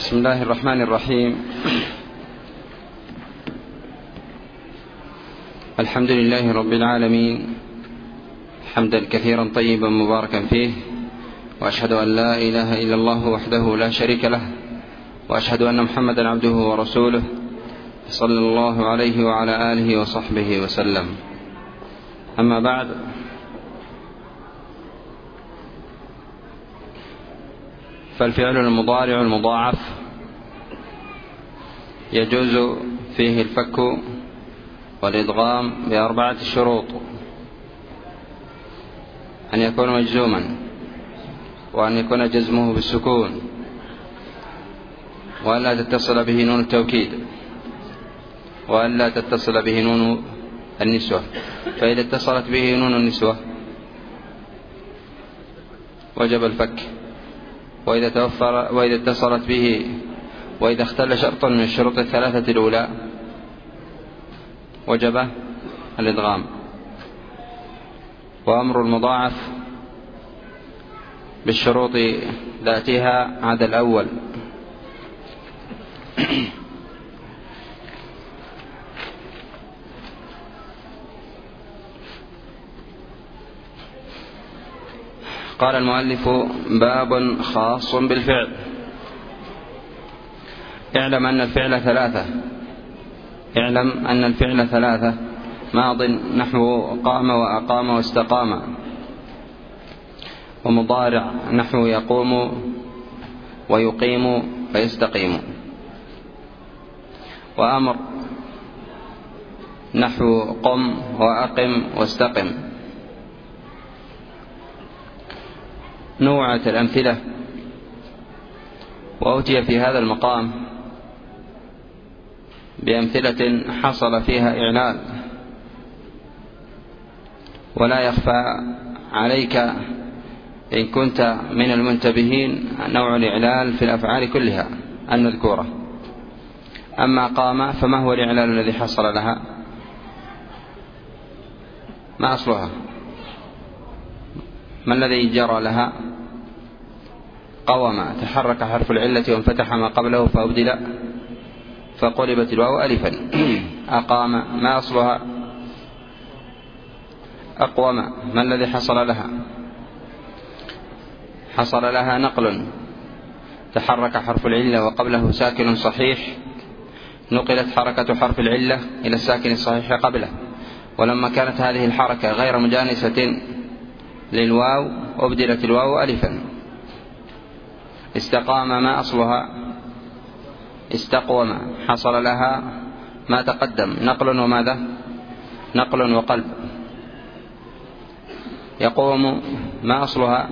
بسم الله الرحمن الرحيم. الحمد لله رب العالمين، حمدا كثيرا طيبا مباركا فيه، وأشهد أن لا إله إلا الله وحده لا شريك له، وأشهد أن محمدا عبده ورسوله صلى الله عليه وعلى آله وصحبه وسلم. أما بعد، فالفعل المضارع المضاعف يجوز فيه الفك والإدغام بأربعة شروط: أن يكون مجزوما، وأن يكون جزمه بالسكون، وأن لا تتصل به نون التوكيد، وأن لا تتصل به نون النسوة. فإذا اتصلت به نون النسوة وجب الفك، وإذا اتصلت به وإذا اختل شرط من الشروط الثلاثة الأولى وجب الإدغام. وأمر المضاعف بالشروط ذاتها عدا الأول. قال المؤلف: باب خاص بالفعل. اعلم أن الفعل ثلاثة: ماض نحو قام وأقام واستقام، ومضارع نحو يقوم ويقيم ويستقيم، وأمر نحو قم وأقم واستقم. نوعت الأمثلة، وأوتي في هذا المقام بأمثلة حصل فيها إعلال، ولا يخفى عليك إن كنت من المنتبهين نوع الإعلال في الأفعال كلها المذكورة. أما قام فما هو الإعلال الذي حصل لها؟ ما أصلها؟ ما الذي جرى لها؟ قوم، تحرك حرف العلة وانفتح ما قبله فأبدل فقلبت الواو ألفا. أقام، ما أصلها؟ أقوم، ما الذي حصل لها؟ حصل لها نقل، تحرك حرف العلة وقبله ساكن صحيح، نقلت حركة حرف العلة إلى الساكن الصحيح قبله، ولما كانت هذه الحركة غير مجانسة للواو أبدلت الواو ألفا. استقام، ما أصلها؟ استقوم، حصل لها ما تقدم، نقل وماذا؟ نقل وقلب. يقوم، ما أصلها؟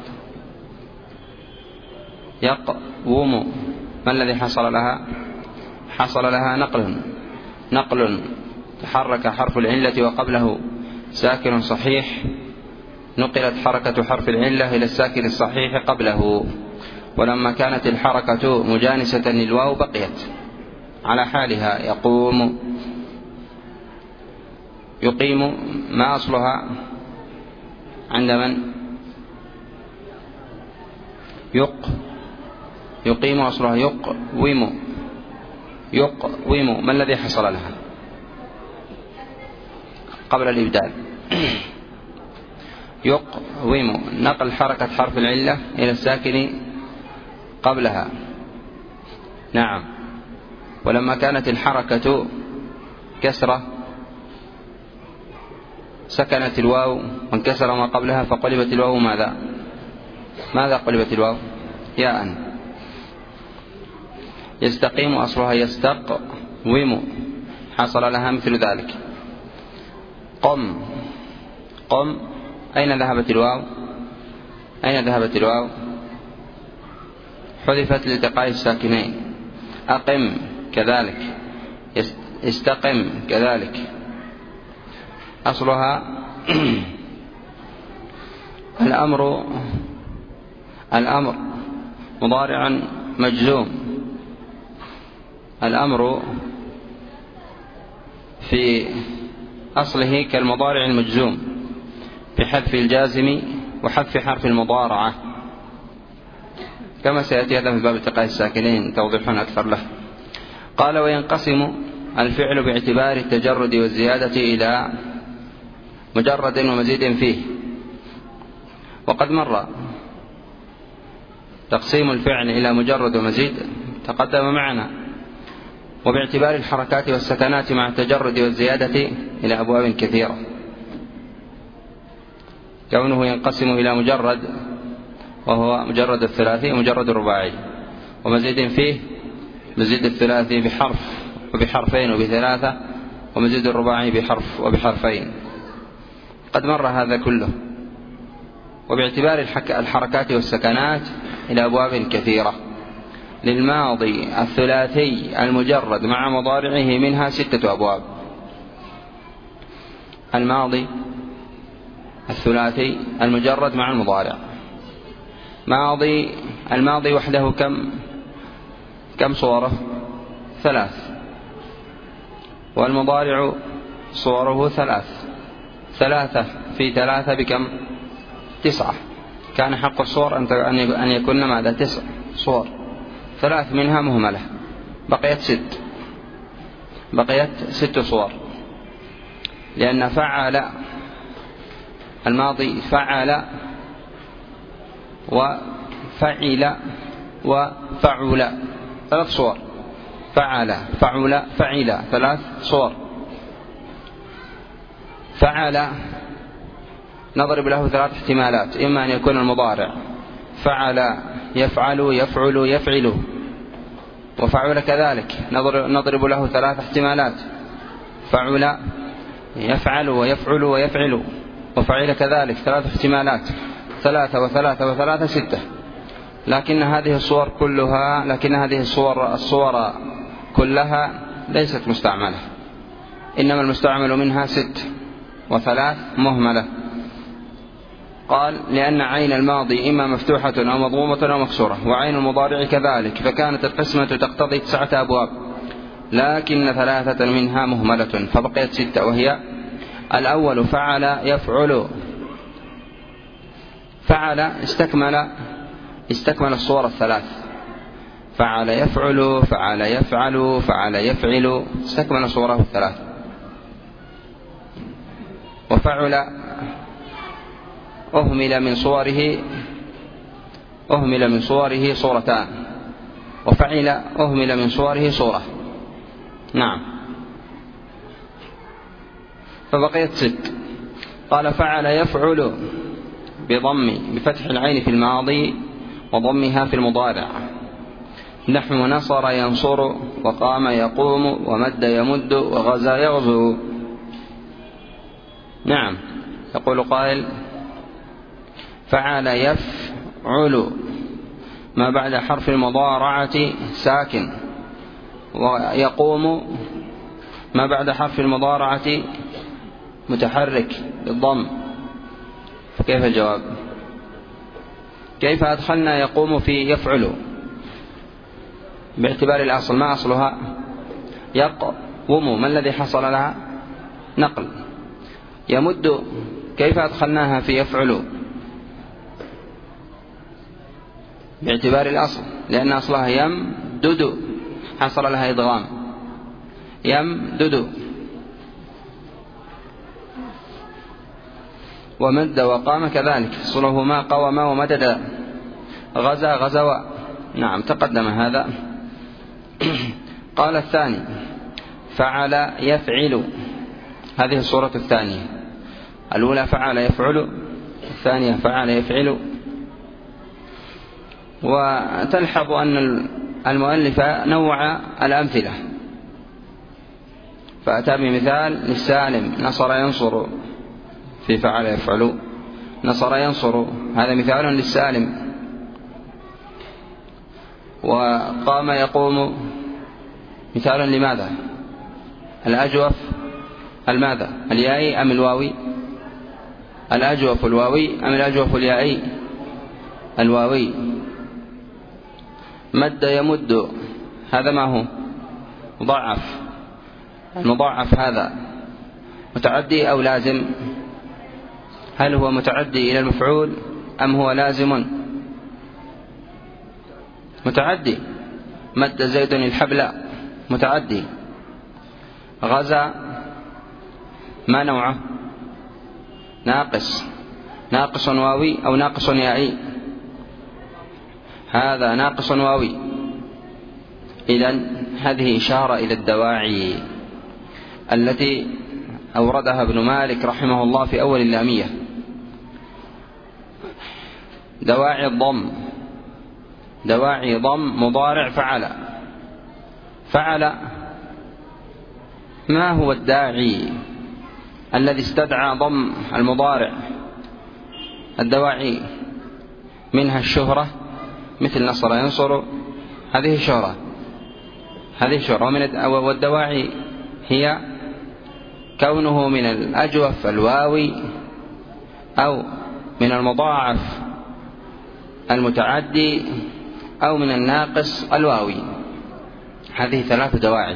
يقوم، ما الذي حصل لها؟ حصل لها نقل، تحرك حرف العلة وقبله ساكن صحيح، نقلت حركة حرف العلة إلى الساكن الصحيح قبله، ولما كانت الحركة مجانسة للواو بقيت على حالها. يقوم. يقيم، ما أصلها؟ عند من؟ يقيم أصلها يقوم، ما الذي حصل لها قبل الإبدال؟ يقوم، نقل حركة حرف العلة إلى الساكن قبلها. نعم. ولما كانت الحركة كسرة سكنت الواو وانكسر ما قبلها فقلبت الواو ماذا قلبت الواو؟ ياء. يستقيم أصلها يستقوم، حصل لها مثل ذلك. قم، أين ذهبت الواو؟ حذفت لالتقاء الساكنين. أقم كذلك، استقم كذلك. أصلها الأمر مضارع مجزوم. الأمر في أصله كالمضارع المجزوم بحذف الجازم وحذف حرف المضارعة. كما سيأتي هذا في باب التقاء الساكنين توضيح أكثر له. قال: وينقسم الفعل باعتبار التجرد والزيادة إلى مجرد ومزيد فيه. وقد مر تقسيم الفعل إلى مجرد ومزيد تقدم معنا. وباعتبار الحركات والسكنات مع التجرد والزيادة إلى أبواب كثيرة. كونه ينقسم إلى مجرد وهو مجرد الثلاثي ومجرد الرباعي، ومزيد فيه مزيد الثلاثي بحرف وبحرفين وبثلاثة، ومزيد الرباعي بحرف وبحرفين. قد مر هذا كله. وباعتبار الحركات والسكنات إلى أبواب كثيرة. للماضي الثلاثي المجرد مع مضارعه منها 6 أبواب. الماضي الثلاثي المجرد مع المضارع. الماضي وحده كم صوره؟ 3. والمضارع صوره 3. 3 في 3 بكم؟ 9. كان حق الصور أن يكون ماذا؟ 9 صور. 3 منها مهملة، بقيت 6 صور. لأن فعل الماضي فعل وفعل وفعل 3 صور. فعل فعل فعل 3 صور. فعل نضرب له 3 احتمالات: إما أن يكون المضارع فعل يفعل يفعل يفعل، وفعل كذلك نضرب له 3 احتمالات: فعل يفعل ويفعل ويفعل، وفعل كذلك 3 احتمالات: 3 و3 و3 6. لكن هذه الصور كلها ليست مستعملة، إنما المستعمل منها 6 و3 مهملة. قال: لأن عين الماضي إما مفتوحة أو مضمومة أو مكسورة، وعين المضارع كذلك، فكانت القسمة تقتضي 9 أبواب، لكن 3 منها مهملة فبقيت 6، وهي: الأول فعل يفعل. فعل استكمل الصور 3: فعل يفعل فعل يفعل فعل يفعل، استكمل صوره 3. وفعل أهمل من صوره صورتان، وفعل أهمل من صوره صورة. نعم، فبقيت 6. قال: فعل يفعل بفتح العين في الماضي وضمها في المضارع، نحو نصر ينصر، وقام يقوم، ومد يمد، وغزا يغزو. نعم، يقول قائل: فعل يفعل ما بعد حرف المضارعة ساكن، ويقوم ما بعد حرف المضارعة متحرك بالضم. فكيف الجواب؟ كيف أدخلنا يقوم في يفعل باعتبار الأصل؟ ما أصلها؟ يقوم. ما الذي حصل لها؟ نقل. يمد كيف أدخلناها في يفعل؟ باعتبار الأصل، لأن أصلها يمدد، حصل لها إدغام. يمدد. ومد وقام كذلك، أصله ما قوم ومدد. غزا غزوا. نعم، تقدم هذا. قال: الثاني فعل يفعل. هذه الصورة الثانية. الأولى فعل يفعل، الثانية فعل يفعل. وتلحظ أن المؤلف نوع الأمثلة، فأتى بمثال للسالم: نصر ينصر في فعل يفعل. نصر ينصر، هذا مثال للسالم. وقام يقوم مثال لماذا؟ الأجوف الماذا؟ اليائي أم الواوي؟ الأجوف الواوي أم الأجوف اليائي؟ الواوي. مد يمد، هذا ما هو؟ مضاعف. المضاعف هذا متعدي أو لازم؟ هل هو متعدي إلى المفعول أم هو لازم؟ متعدي. مد زيد الحبل متعدي. غزا ما نوعه؟ ناقص واوي أو ناقص يائي؟ هذا ناقص واوي. إذن هذه إشارة إلى الدواعي التي أوردها ابن مالك رحمه الله في أول اللامية. دواعي ضم مضارع فعل ما هو الداعي الذي استدعى ضم المضارع؟ الدواعي منها الشهرة، مثل نصر ينصر، هذه شهرة. والدواعي هي كونه من الأجوف الواوي أو من المضاعف المتعدي أو من الناقص الواوي. هذه 3 دواعي.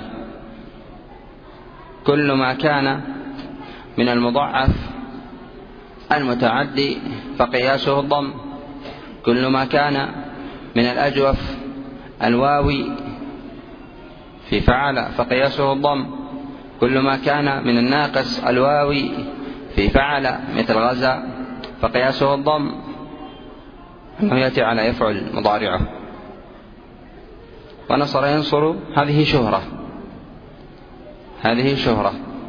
كل ما كان من المضاعف المتعدي فقياسه الضم. كل ما كان من الأجوف الواوي في فعل فقياسه الضم. كل ما كان من الناقص الواوي في فعل مثل غزا فقياسه الضم، أنه يأتي على يفعل مضارعه. ونصر ينصر هذه شهرة.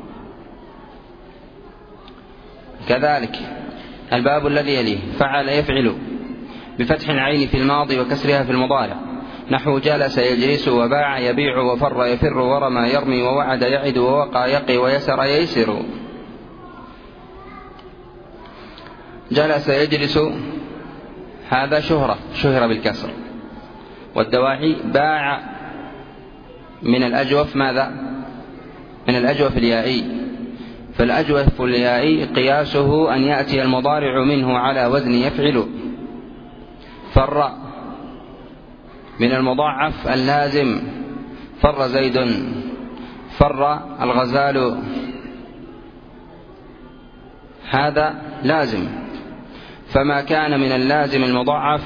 كذلك الباب الذي يليه فعل يفعل بفتح العين في الماضي وكسرها في المضارع، نحو جلس يجلس وباع يبيع وفر يفر ورمى يرمي ووعد يعد ووقى يقي ويسر ييسر. جلس يجلس هذا شهر بالكسر. والدواعي باع من الأجوف ماذا؟ من الأجوف اليائي. فالأجوف اليائي قياسه أن يأتي المضارع منه على وزن يفعل. فر من المضاعف اللازم، فر زيد، فر الغزال، هذا لازم. فما كان من اللازم المضاعف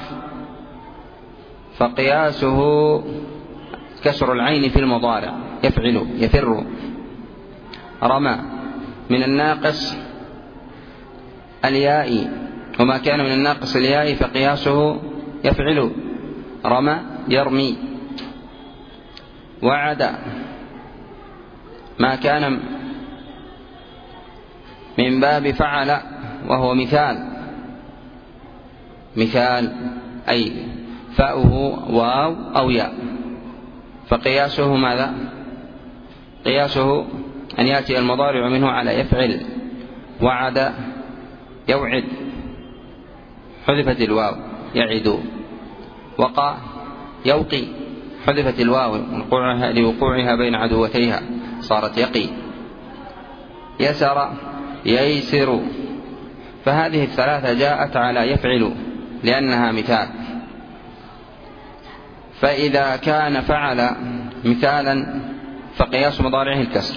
فقياسه كسر العين في المضارع يفعل يفر. رمى من الناقص اليائي، وما كان من الناقص اليائي فقياسه يفعل. رمى يرمي. وعد ما كان من باب فعل وهو مثال أي فاؤه واو أو ياء، فقياسه ماذا؟ قياسه أن يأتي المضارع منه على يفعل. وعد يوعد حذفت الواو يعد. وقى يوقي حذفت الواو لوقوعها بين عدوتيها صارت يقي. يسر ييسر. فهذه 3 جاءت على يفعل لأنها مثال. فإذا كان فعل مثالا فقياس مضارعه الكسر.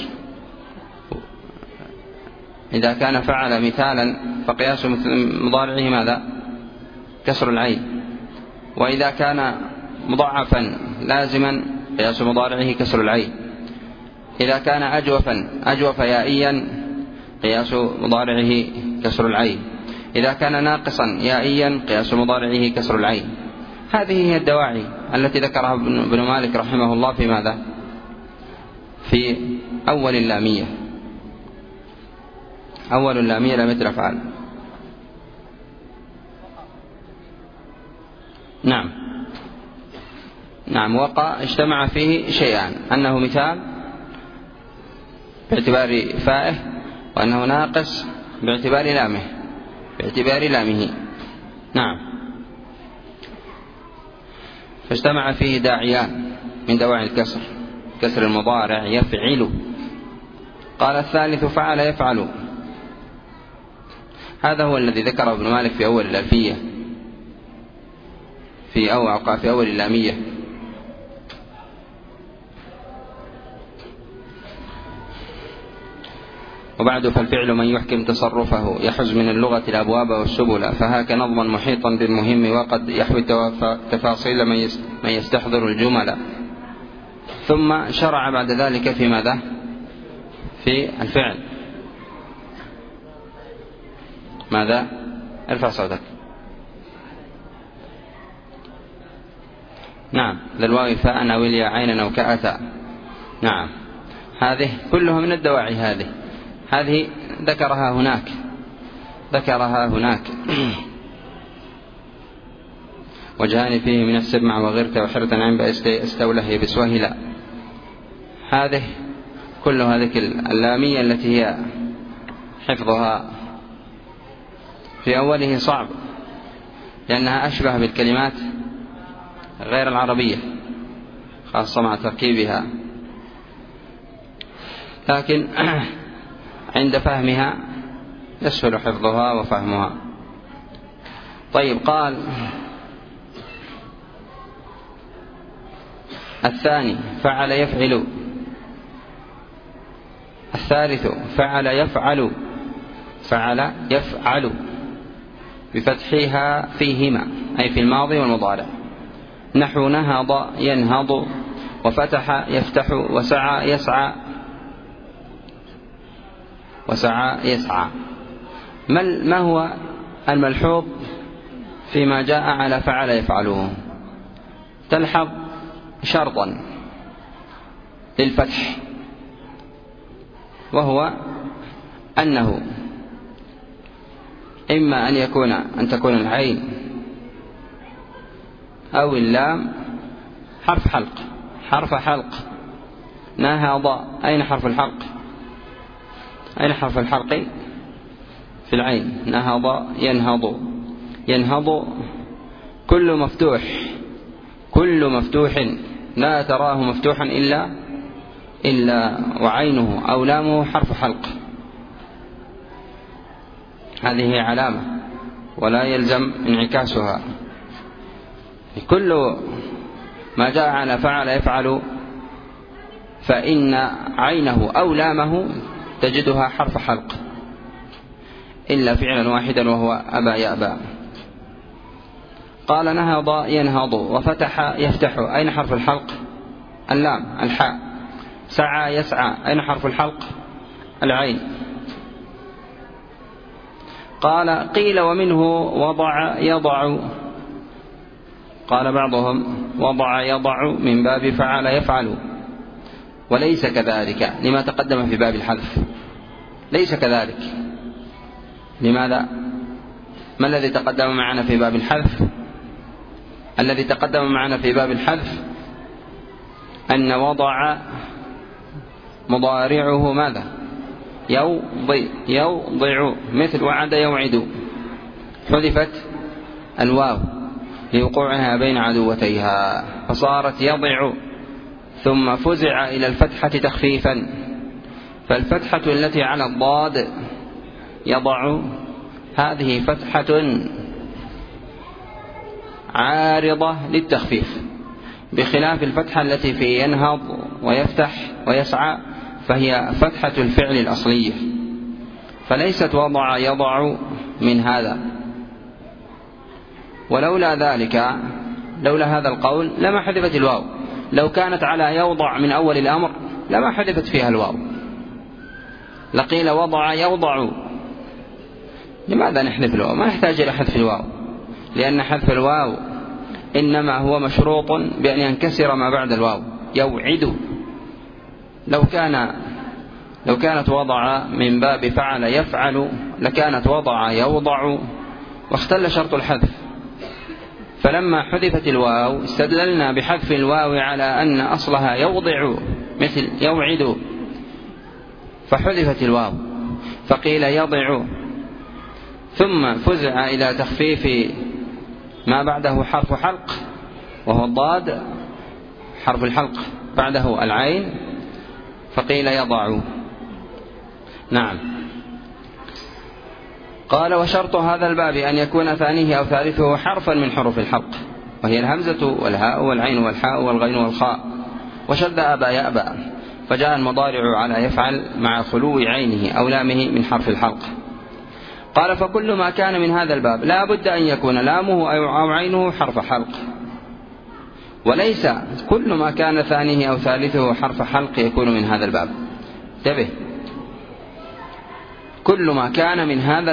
إذا كان فعل مثالا فقياس مضارعه ماذا؟ كسر العين. وإذا كان مضاعفا لازما قياس مضارعه كسر العين. إذا كان أجوف يائيا قياس مضارعه كسر العين. إذا كان ناقصا يائيا قياس مضارعه كسر العين. هذه هي الدواعي التي ذكرها ابن مالك رحمه الله في ماذا؟ في أول اللامية. أول اللامية لم يترك فعل. نعم. وقع اجتمع فيه شيئان: أنه مثال باعتبار فائه، وأنه ناقص باعتبار لامه. نعم. فاجتمع فيه داعيان من دواعي الكسر، كسر المضارع يفعل. قال الثالث فعل يفعل. هذا هو الذي ذكره ابن مالك في أول الألفية في أول اللامية. وبعد فالفعل من يحكم تصرفه يحز من اللغة الأبواب والسبل، فهاك نظما محيطا بالمهم وقد يحوي تفاصيل من يستحضر الجمل. ثم شرع بعد ذلك في ماذا؟ في الفعل. ماذا؟ ارفع صوتك. نعم، للواو فاء أو الياء عينا أو كأتا. نعم، هذه كلها من الدواعي. هذه ذكرها هناك وجهان فيه من السمع وغيرك وحرة عين استوله بسوهلا. هذه كل هذه اللامية التي هي حفظها في أوله صعب، لأنها أشبه بالكلمات غير العربية خاصة مع تركيبها، لكن عند فهمها يسهل حفظها وفهمها. طيب، قال الثاني فعل يفعل، الثالث فعل يفعل بفتحها فيهما، أي في الماضي والمضارع، نحو نهض ينهض، وفتح يفتح، وسعى يسعى. ما هو الملحوظ فيما جاء على فعل يفعله؟ تلحظ شرطا للفتح، وهو أنه إما أن تكون العين أو اللام حرف حلق. نهض، أين حرف الحلق؟ أين حرف الحلق؟ في العين. نهض ينهض كل مفتوح لا تراه مفتوحا إلا وعينه أو لامه حرف حلق. هذه علامة ولا يلزم انعكاسها. كل ما جاء على فعل يفعل فإن عينه أو لامه تجدها حرف حلق، إلا فعلا واحدا وهو أبى يأبى. قال نهض ينهض، وفتح يفتح، أين حرف الحلق؟ اللام الحاء. سعى يسعى، أين حرف الحلق؟ العين. قال قيل ومنه وضع يضع، قال بعضهم وضع يضع من باب فعل يفعل، وليس كذلك لما تقدم في باب الحذف. ليس كذلك. لماذا؟ ما الذي تقدم معنا في باب الحذف؟ الذي تقدم معنا في باب الحذف أن وضع مضارعه ماذا؟ يوضع، مثل وعد يوعد، حذفت الواو لوقوعها بين عدوتيها فصارت يضع، ثم فزع إلى الفتحة تخفيفا، فالفتحة التي على الضاد يضع هذه فتحة عارضة للتخفيف، بخلاف الفتحة التي في ينهض ويفتح ويسعى فهي فتحة الفعل الأصلية، فليست وضع يضع من هذا. ولولا ذلك، لولا هذا القول لما حذفت الواو. لو كانت على يوضع من أول الأمر لما حذفت فيها الواو، لقيل وضع يوضع. لماذا نحذف الواو؟ ما نحتاج إلى حذف الواو، لأن حذف الواو إنما هو مشروط بأن ينكسر ما بعد الواو. يوعد، لو كانت وضع من باب فعل يفعل لكانت وضع يوضع، واختل شرط الحذف. فلما حذفت الواو استدللنا بحذف الواو على أن أصلها يوضع مثل يوعد، فحذفت الواو فقيل يضع، ثم فزع إلى تخفيف ما بعده حرف حلق وهو الضاد، حرف الحلق بعده العين، فقيل يضع. نعم. قال وشرط هذا الباب أن يكون ثانيه أو ثالثه حرفا من حروف الحلق، وهي الهمزة والهاء والعين والحاء والغين والخاء، وشد أبى يأبى، فجاء المضارع على يفعل مع خلو عينه أو لامه من حرف الحلق. قال فكل ما كان من هذا الباب لا بد أن يكون لامه أو عينه حرف حلق، وليس كل ما كان ثانيه أو ثالثه حرف حلق يكون من هذا الباب. انتبه، كل ما كان من هذا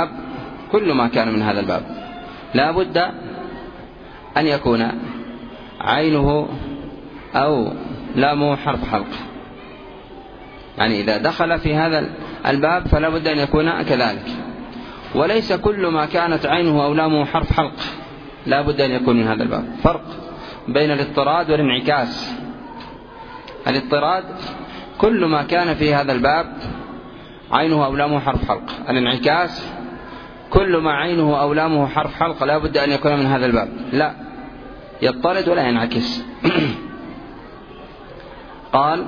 الباب لا بد أن يكون عينه أو لامه حرف حلق، يعني إذا دخل في هذا الباب فلا بد أن يكون كذلك. وليس كل ما كانت عينه أو لامه حرف حلق لا بد أن يكون من هذا الباب. فرق بين الاضطراد والانعكاس. الاضطراد كل ما كان في هذا الباب عينه أو لامه حرف حلق. الانعكاس كل ما عينه أو لامه حرف حلق لا بد أن يكون من هذا الباب، لا يضطرد ولا ينعكس. قال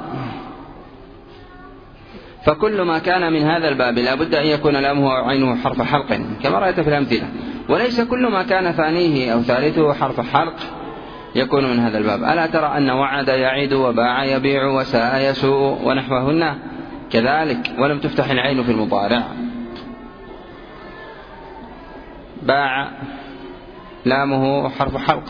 فكل ما كان من هذا الباب لا بد أن يكون لامه أو عينه حرف حلق كما رأيت في الأمثلة. وليس كل ما كان ثانيه أو ثالثه حرف حلق يكون من هذا الباب. ألا ترى أن وعد يعد وباع يبيع وساء يسوء ونحوهن كذلك، ولم تفتح العين في المضارع. باع لامه حرف حلق،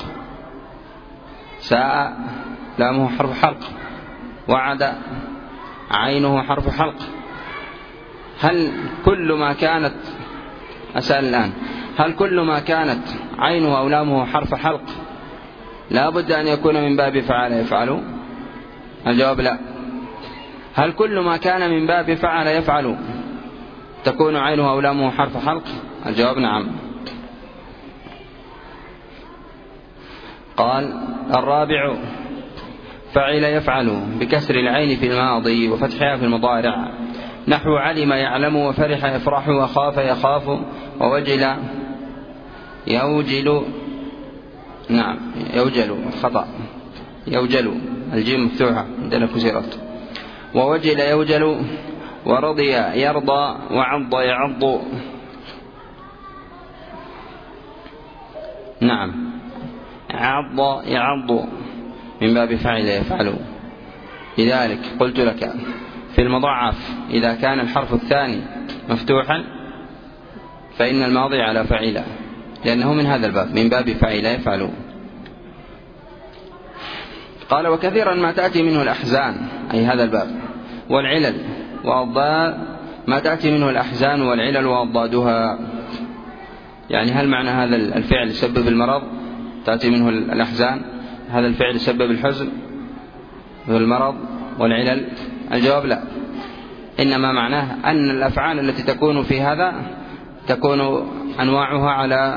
ساء لامه حرف حلق، وعد عينه حرف حلق. هل كل ما كانت أسأل الآن هل كل ما كانت عينه أو لامه حرف حلق لا بد أن يكون من باب فعل يفعل؟ الجواب لا. هل كل ما كان من باب فعل يفعل تكون عينه أو لامه حرف حلق؟ الجواب نعم. قال الرابع فعل يفعل بكسر العين في الماضي وفتحها في المضارع، نحو علم يعلم وفرح يفرح وخاف يخاف ووجل يوجل. نعم يوجل خطأ، يوجل الجيم مفتوحة عندنا كسرت. ووجل يوجل ورضي يرضى وعض يعض. نعم عض يعض من باب فعل يفعل. لذلك قلت لك في المضاعف إذا كان الحرف الثاني مفتوحا فإن الماضي على فعل، لأنه من هذا الباب من باب فعل يفعل. قال وكثيرا ما تأتي منه الأحزان، أي هذا الباب، والعلل وأضداد ما تأتي منه الأحزان والعلل وأضدادها. يعني هل معنى هذا الفعل يسبب المرض تأتي منه الأحزان؟ هذا الفعل يسبب الحزن والمرض والعلل؟ الجواب لا، إنما معناه أن الأفعال التي تكون في هذا تكون أنواعها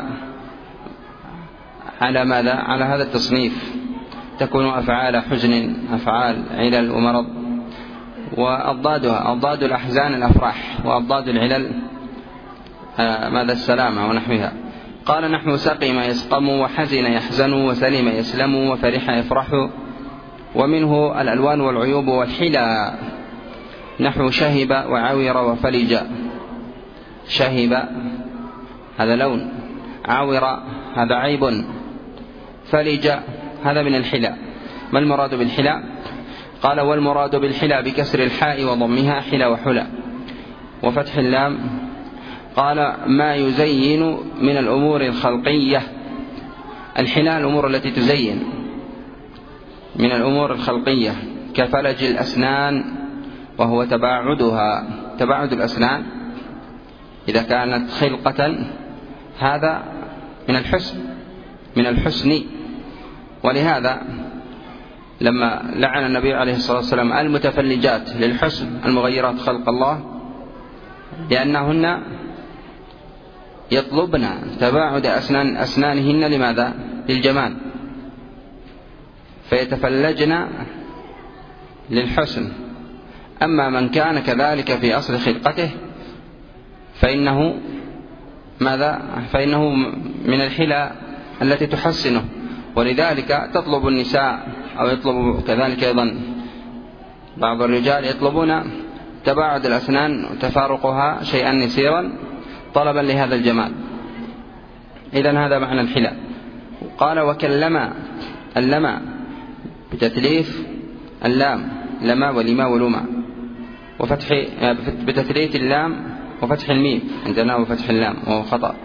على ماذا؟ على هذا التصنيف، تكون أفعال حزن، أفعال علل ومرض. وأضدادها أضداد الأحزان الأفراح، وأضداد العلل ماذا؟ السلامة ونحوها. قال نحو سقم يسقم وحزن يحزن وسلم يسلم وفرح يفرح. ومنه الألوان والعيوب والحلى، نحو شهب وعور وفلج. شهب هذا لون، عور هذا عيب، فلج هذا من الحلى. ما المراد بالحلى؟ قال والمراد بالحلى بكسر الحاء وضمها حلى وحلى وفتح اللام. قال ما يزين من الأمور الخلقية. الحلى الأمور التي تزين من الأمور الخلقية، كفلج الأسنان وهو تباعدها، تباعد الأسنان إذا كانت خلقة هذا من الحسن، من الحسن. ولهذا لما لعن النبي عليه الصلاة والسلام المتفلجات للحسن المغيرات خلق الله، لأنهن يطلبن تباعد أسنانهن لماذا؟ للجمال، فيتفلجن للحسن. أما من كان كذلك في أصل خلقته فإنه ماذا؟ فإنه من الحلى التي تحسنه. ولذلك تطلب النساء أو يطلب كذلك أيضا بعض الرجال يطلبون تباعد الأسنان وتفارقها شيئا يسيرا طلبا لهذا الجمال. إذن هذا معنى الحلى. قال وكلم اللمى بتثليث اللام لما ولما ولما، وفتح بتثليث اللام وفتح الميم عندنا وفتح اللام وهو خطأ،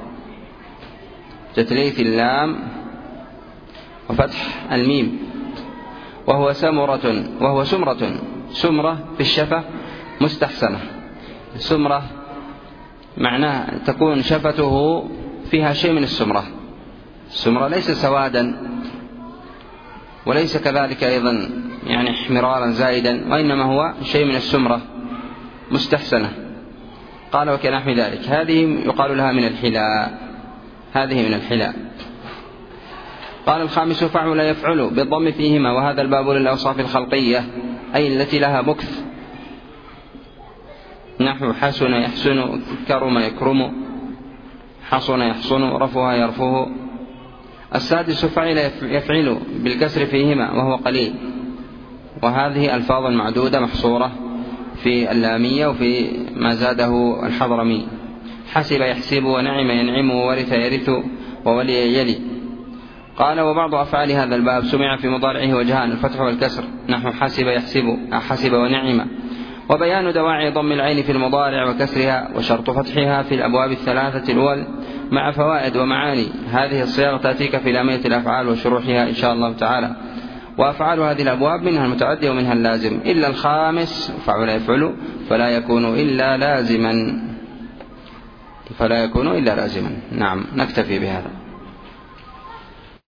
تثليث اللام وفتح الميم، وهو سمرة، سمرة في الشفة مستحسنة. سمرة معناه تكون شفته فيها شيء من السمرة. السمرة ليس سوادا وليس كذلك أيضا يعني احمرارا زائدا، وإنما هو شيء من السمرة مستحسنة. قال وكنحو ذلك، هذه يقال لها من الحلاء، هذه من الحلاء. قال الخامس فعل يفعل بالضم فيهما، وهذا الباب للأوصاف الخلقية أي التي لها مكث، نحو حسن يحسن، كرم يكرم، حصن يحصن، رفها يرفه. السادس فعل يفعل بالكسر فيهما وهو قليل، وهذه ألفاظ معدودة محصورة في اللامية وفي ما زاده الحضرمي. حسب يحسب، ونعم ينعم، وورث يرث، وولي يلي. قال وبعض أفعال هذا الباب سمع في مضارعه وجهان، الفتح والكسر، نحو حسب يحسب، حسب ونعم. وبيان دواعي ضم العين في المضارع وكسرها، وشرط فتحها في الأبواب الثلاثة الأول، مع فوائد ومعاني. هذه الصيغ تأتيك في لامية الأفعال وشروحها إن شاء الله تعالى. وأفعال هذه الأبواب منها المتعدي ومنها اللازم، إلا الخامس فعل يفعل فلا يكون إلا لازما. نعم، نكتفي بهذا.